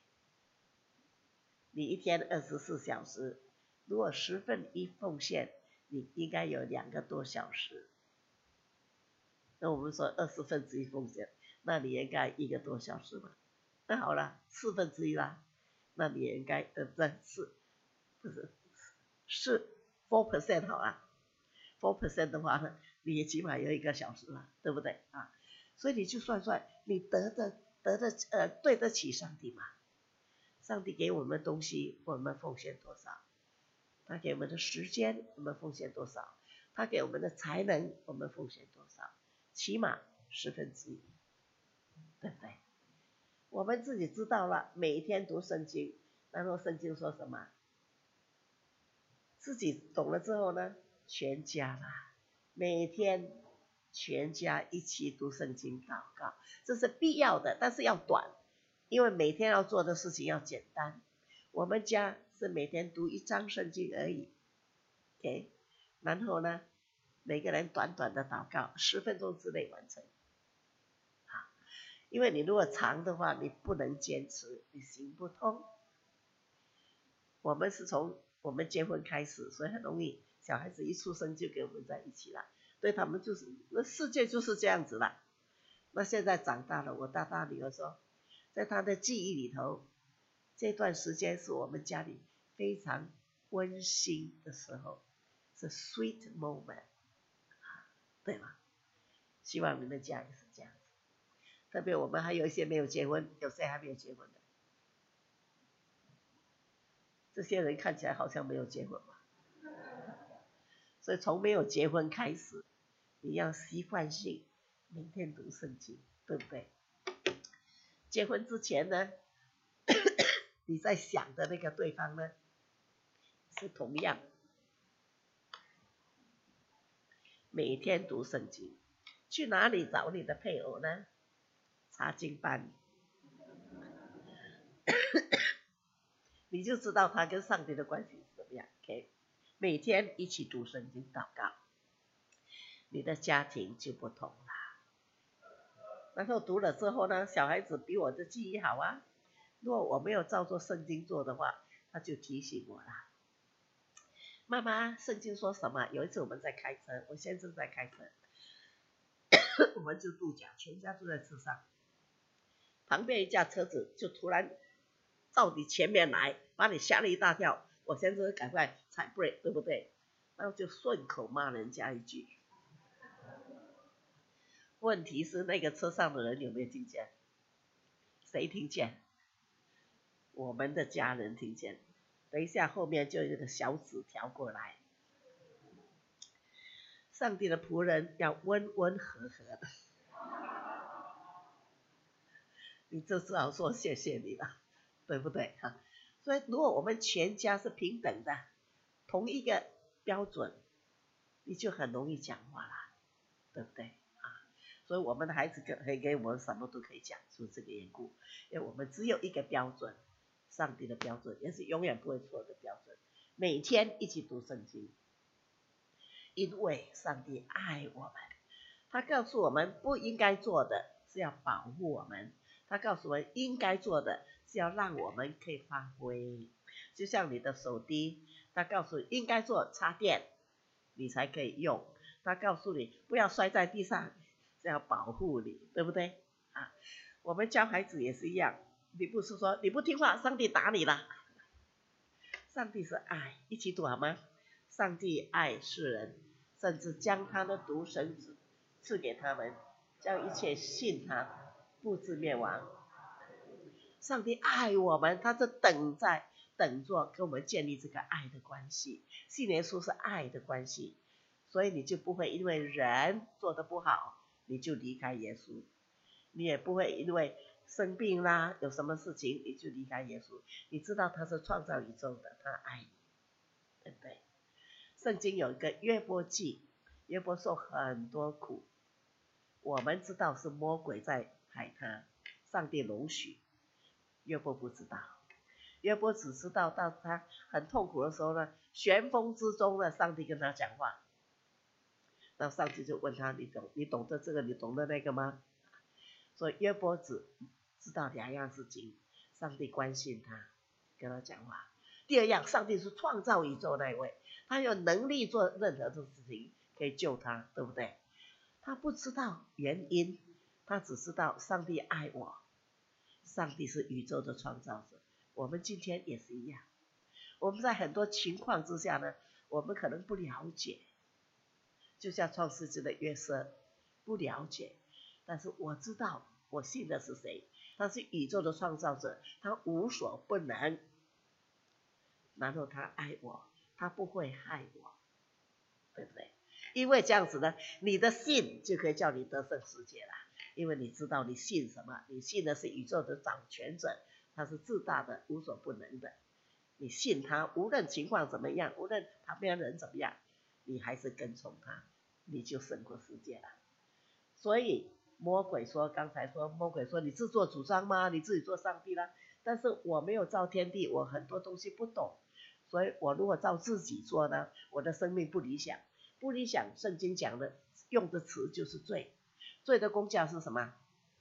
你一天二十四小时，如果十分一奉献，你应该有两个多小时。那我们说二十分之一奉献，那你应该一个多小时嘛。那好了，四分之一啦，那你也应该呃不是四不是是 four percent 好了 ，four percent 的话呢，你也起码有一个小时了，对不对啊？所以你就算算，你得的得的呃对得起上帝嘛？上帝给我们的东西，我们奉献多少？他给我们的时间，我们奉献多少？他给我们的才能，我们奉献多少？起码十分之一，对不对？我们自己知道了，每一天读圣经，然后圣经说什么？自己懂了之后呢，全家啦，每天全家一起读圣经祷告，这是必要的，但是要短， 因为每天要做的事情要简单。我们家是每天读一章圣经而已 ，OK， 然后呢，每个人短短的祷告，十分钟之内完成。好，因为你如果长的话，你不能坚持，你行不通。我们是从我们结婚开始，所以很容易，小孩子一出生就跟我们在一起了，对他们就是那世界就是这样子了。那现在长大了，我大大女儿说，在她的记忆里头，这段时间是我们家里非常温馨的时候，是 sweet moment， 对吗？希望你们家也是这样子。特别我们还有一些没有结婚，有谁还没有结婚的？这些人看起来好像没有结婚吧？所以从没有结婚开始，你要习惯性每天读圣经，对不对？结婚之前呢，你在想的那个对方呢，是同样每天读圣经。去哪里找你的配偶呢？查经班，你就知道他跟上帝的关系是怎么样。OK， 每天一起读圣经祷告，你的家庭就不同了。然后读了之后呢，小孩子比我的记忆好啊。如果我没有照做圣经做的话，他就提醒我啦。妈妈，圣经说什么？有一次我们在开车，我先生在开车，我们就度假，全家都在车上，旁边一架车子就突然到你前面来，把你吓了一大跳。我先生赶快踩 brake， 对不对？然后就顺口骂人家一句。问题是那个车上的人有没有听见？谁听见？我们的家人听见。等一下后面就有一个小纸条过来，上帝的仆人要温温和和的，你就只好说谢谢你了，对不对？所以如果我们全家是平等的，同一个标准，你就很容易讲话啦，对不对？所以我们的孩子可以给我们什么都可以讲，是这个缘故。因为我们只有一个标准，上帝的标准，也是永远不会错的标准。每天一起读圣经，因为上帝爱我们，他告诉我们不应该做的是要保护我们，他告诉我们应该做的是要让我们可以发挥。就像你的手机，他告诉你应该做插电，你才可以用。他告诉你不要摔在地上，是要保护你，对不对？啊，我们教孩子也是一样，你不是说你不听话，上帝打你了。上帝是爱，一起读好吗？上帝爱世人，甚至将他的独生子赐给他们，将一切信他不至灭亡。上帝爱我们，他是等在等着跟我们建立这个爱的关系。信耶稣是爱的关系，所以你就不会因为人做得不好你就离开耶稣，你也不会因为生病啦有什么事情你就离开耶稣。你知道他是创造宇宙的，他爱你，对不对？圣经有一个约伯记，约伯受很多苦，我们知道是魔鬼在害他，上帝容许，约伯不知道。约伯只知道到他很痛苦的时候呢，旋风之中呢，上帝跟他讲话，然后上帝就问他，你懂你懂得这个，你懂得那个吗？所以约伯只知道两样事情，上帝关心他，跟他讲话。第二样，上帝是创造宇宙那一位，他有能力做任何的事情可以救他，对不对？他不知道原因，他只知道上帝爱我，上帝是宇宙的创造者。我们今天也是一样，我们在很多情况之下呢，我们可能不了解，就像创世纪的约瑟不了解，但是我知道我信的是谁，他是宇宙的创造者，他无所不能，然后他爱我，他不会害我，对不对？因为这样子呢，你的信就可以叫你得胜世界啦，因为你知道你信什么，你信的是宇宙的掌权者，他是至大的无所不能的，你信他，无论情况怎么样，无论旁边人怎么样，你还是跟从他，你就胜过世界了。所以魔鬼说，刚才说魔鬼说你自作主张吗？你自己做上帝啦。但是我没有造天地，我很多东西不懂，所以我如果照自己做呢，我的生命不理想。不理想，圣经讲的用的词就是罪。罪的功价是什么？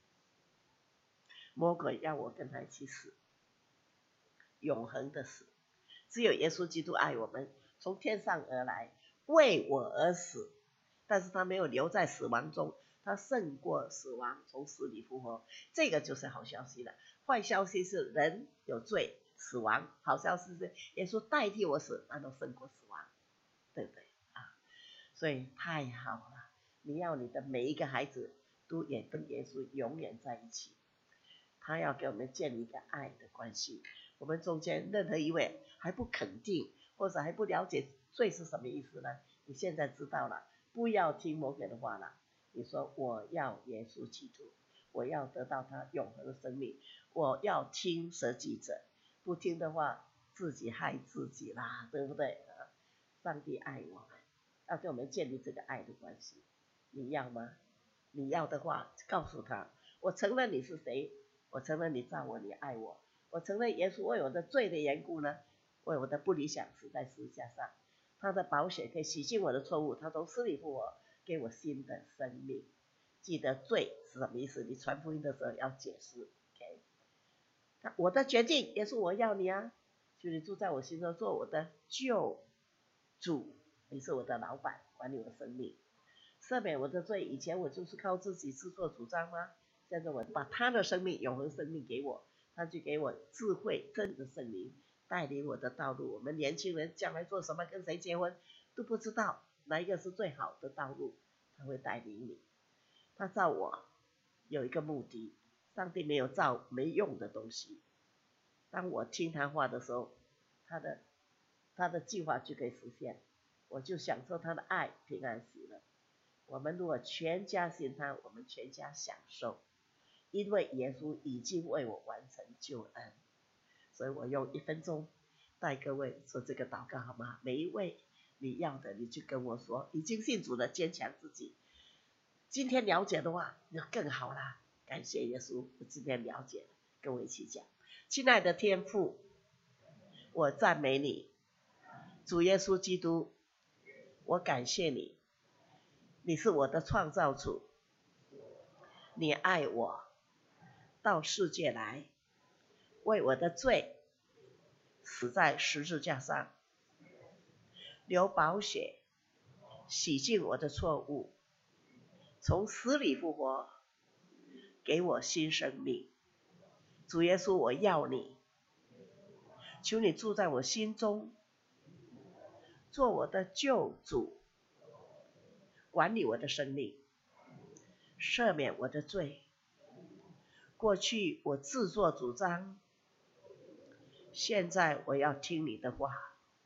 魔鬼要我跟他一起死，永恒的死。只有耶稣基督爱我们，从天上而来，为我而死，但是他没有留在死亡中，他胜过死亡，从死里复活。这个就是好消息了。坏消息是人有罪死亡，好消息是耶稣代替我死，那都胜过死亡，对不对啊？所以太好了，你要你的每一个孩子都也跟耶稣永远在一起，他要给我们建立一个爱的关系。我们中间任何一位还不肯定或者还不了解罪是什么意思呢？你现在知道了，不要听魔鬼的话了。你说我要耶稣基督，我要得到他永恒的生命，我要听舍己者，不听的话自己害自己啦，对不对？上帝爱我们，要跟我们建立这个爱的关系，你要吗？你要的话告诉他，我承认你是谁，我承认你造我，你爱我，我承认耶稣为我的罪的缘故呢，为我的不理想死在十字架上，他的宝血可以洗净我的错误，他从死里复活，给我新的生命。记得罪是什么意思？你传福音的时候要解释。OK， 我的决定，耶稣我要你啊，求你住在我心中，做我的救主，你是我的老板，管理我的生命，赦免我的罪。以前我就是靠自己自作主张吗？现在我把他的生命，永恒生命给我，他就给我智慧，真的圣灵带领我的道路。我们年轻人将来做什么，跟谁结婚都不知道，哪一个是最好的道路，他会带领你。他造我有一个目的，上帝没有造没用的东西。当我听他话的时候，他的他的计划就可以实现，我就享受他的爱，平安喜乐。我们如果全家信他，我们全家享受，因为耶稣已经为我完成救恩。所以我用一分钟带各位说这个祷告好吗？每一位你要的你就跟我说，已经信主的坚强自己，今天了解的话就更好啦。感谢耶稣，我今天了解了，跟我一起讲。亲爱的天父，我赞美你，主耶稣基督，我感谢你，你是我的创造主，你爱我，到世界来，为我的罪死在十字架上，流宝血洗净我的错误，从死里复活，给我新生命。主耶稣，我要你，求你住在我心中，做我的救主，管理我的生命，赦免我的罪。过去我自作主张，现在我要听你的话。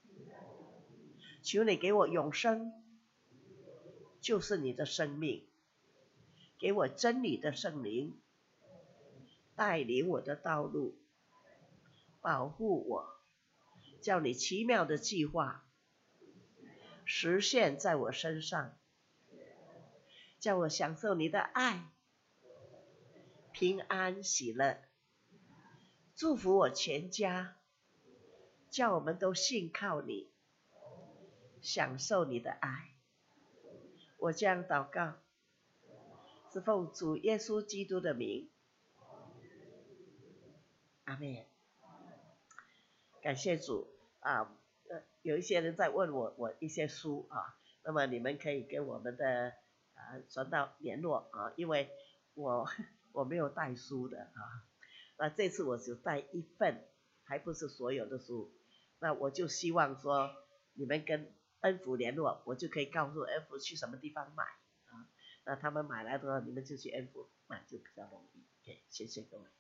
求你给我永生，就是你的生命，给我真理的圣灵，带领我的道路，保护我，叫你奇妙的计划实现在我身上，叫我享受你的爱，平安喜乐，祝福我全家，叫我们都信靠你，享受你的爱。我这样祷告，是奉主耶稣基督的名，阿们。感谢主啊！呃，有一些人在问我我一些书啊，那么你们可以跟我们的啊传道联络啊，因为我我没有带书的啊，那这次我只带一份，还不是所有的书，那我就希望说你们跟恩福联络，我就可以告诉恩福去什么地方买啊，那他们买来的话，你们就去恩福买就比较容易。OK，谢谢各位。